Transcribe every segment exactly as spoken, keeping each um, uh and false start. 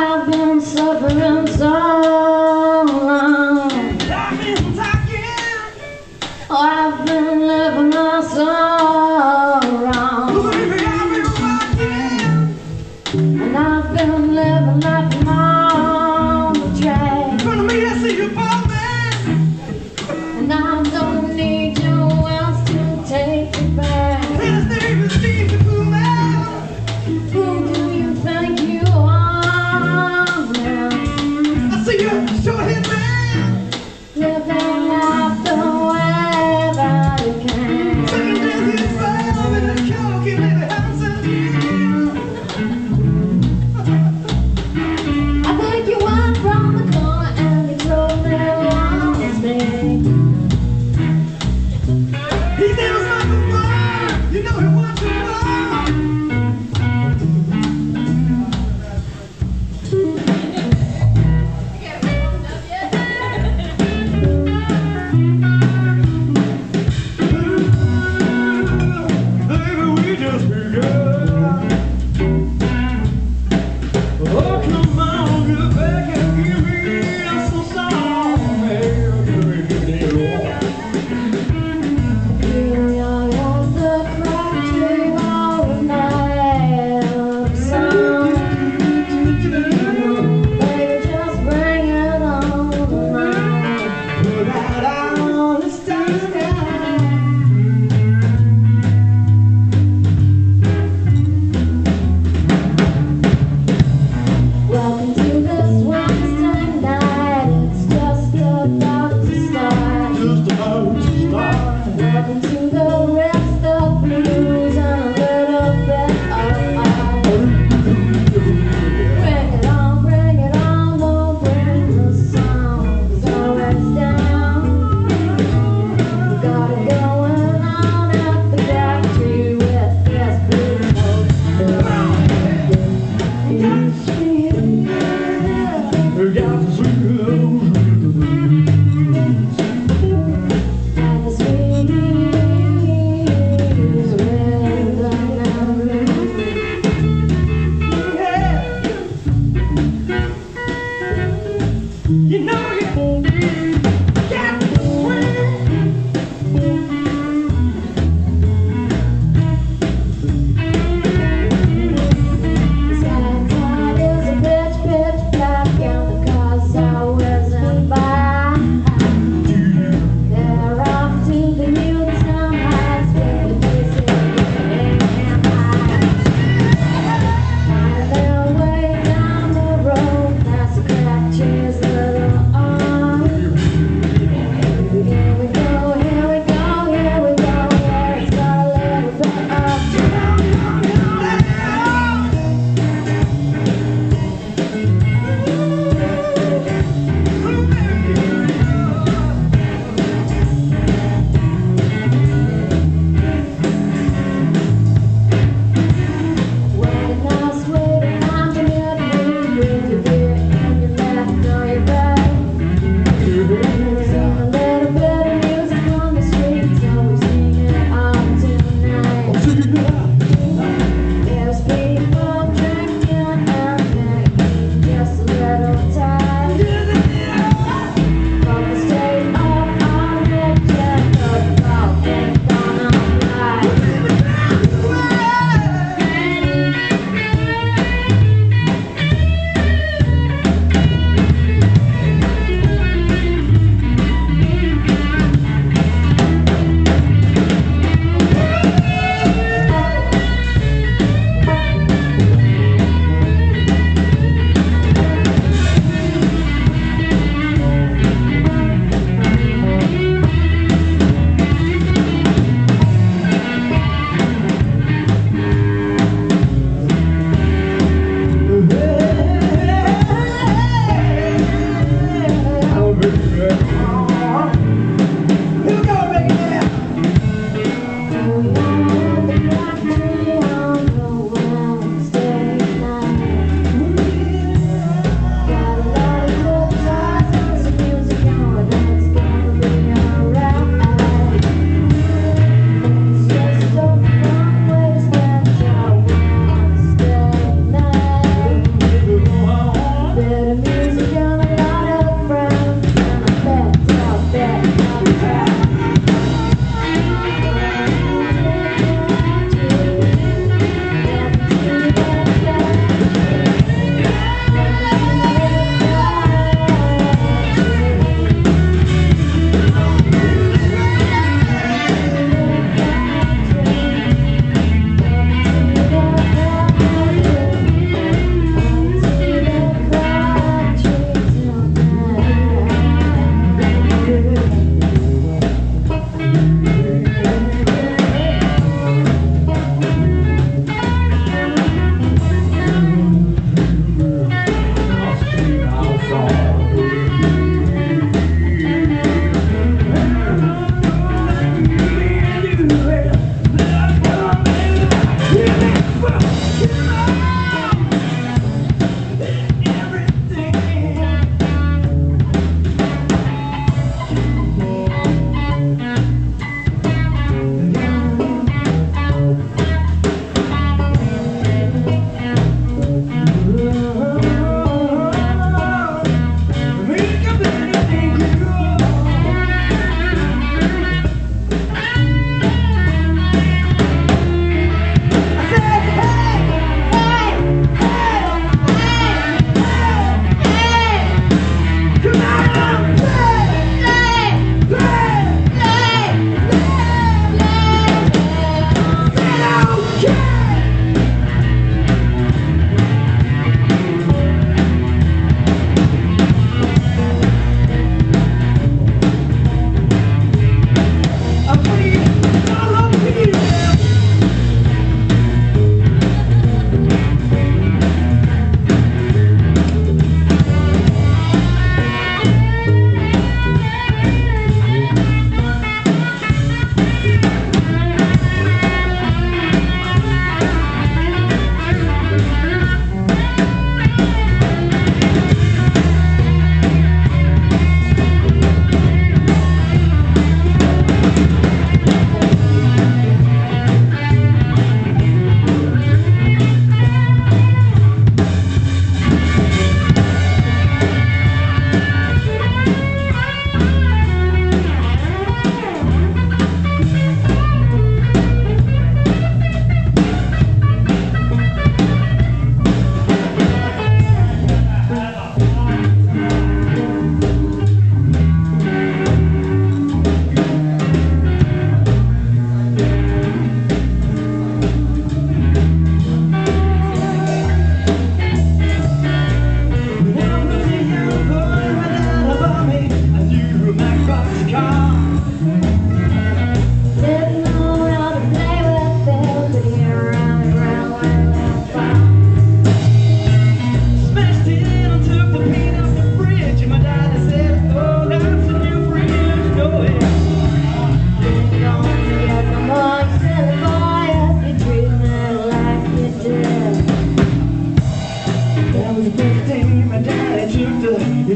I've been suffering so long. I've been talking. Oh, I've been living my soul wrong. Baby, I've been walking. And I've been living life on the track. In front of me, I see you falling. And I don't need you else to take it back. His name is Steve the Cool Man. Who do you think you are now? I see you.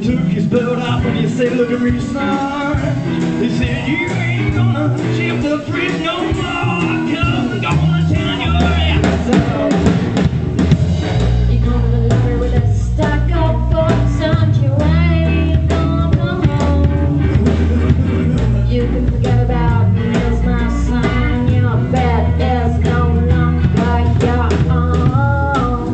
took his belt off and he said, look at me, son. He said, you ain't gonna shift the fridge no more, 'cause I'm gonna turn your ass out. You come to the library with a stack of books and you ain't gonna come home. You can forget about me, 'cause my son, your bed is no longer your own.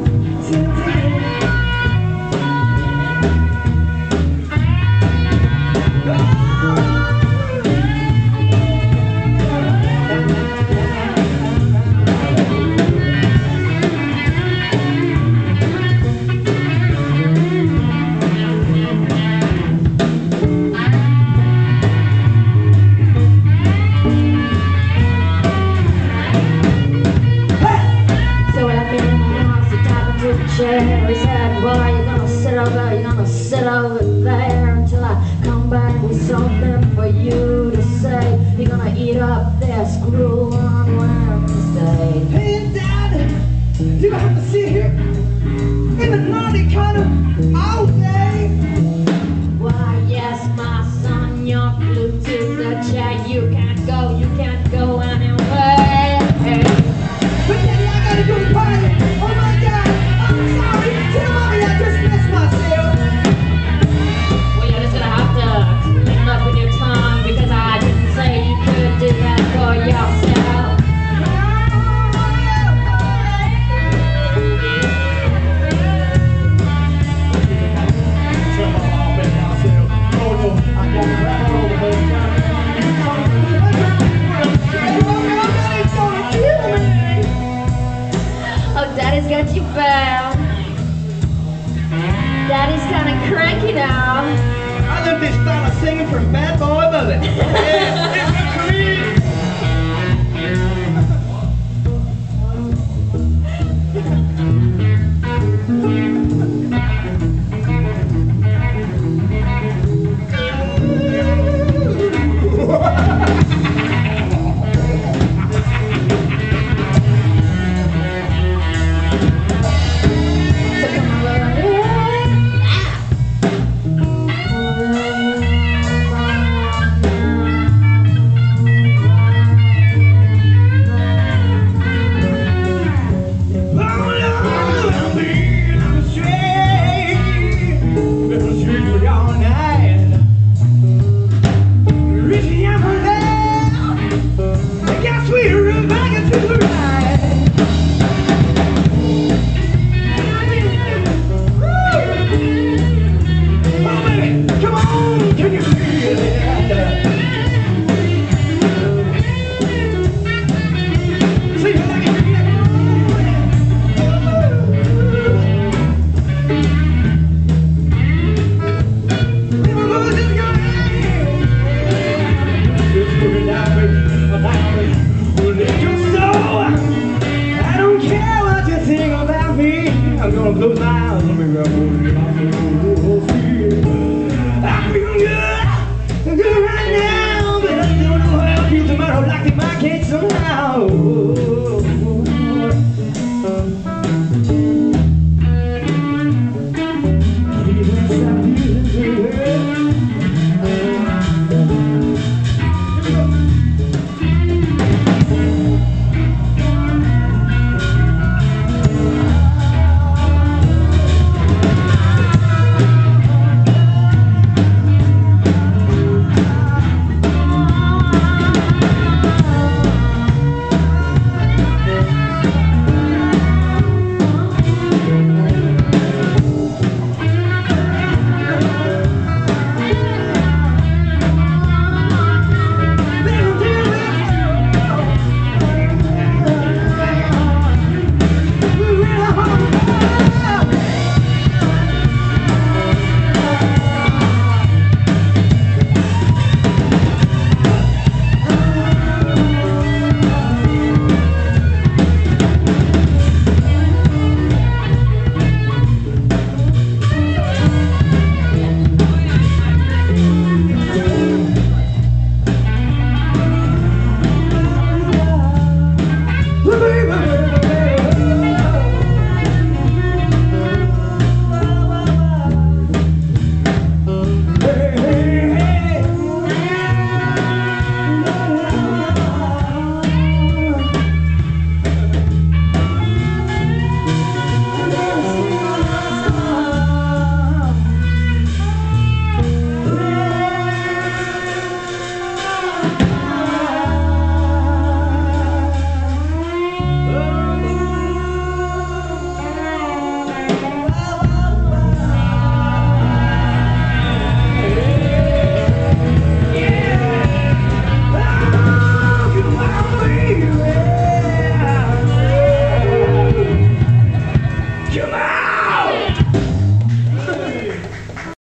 He said, boy, you're gonna sit over, you're gonna sit over there until I come back with something for you to say. You're gonna eat up this gruel on Wednesday. Hey, Dad, you gonna have to sit here in the naughty corner all day. Why, yes, my son, you're glued to the chair. You can't go, you can't go anywhere. But Daddy, I gotta go to the party. Oh my God. I'm sorry, tell mommy I just missed myself. Well, you're just gonna have to clean up with your tongue, because I didn't say you could do that for yourself. Oh no, I got to wrap all over her. Oh, Daddy's got you found. Daddy's kind of cranky now. I love this style of singing from Bad Boy Bullet. Yeah, it's good for me. I'm gonna close my eyes and be